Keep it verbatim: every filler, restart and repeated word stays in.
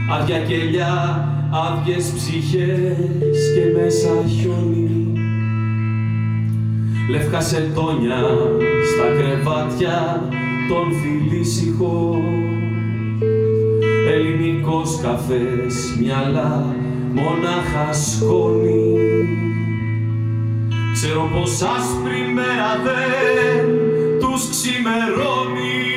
άδεια κελιά, άδειες ψυχές και μέσα χιόνι. Λεύκα σεντόνια στα κρεβάτια των φιλήσυχων. Ελληνικός καφές, μυαλά, μονάχα σκόνη. Ξέρω πως άσπρη μέρα δεν τους ξημερώνει.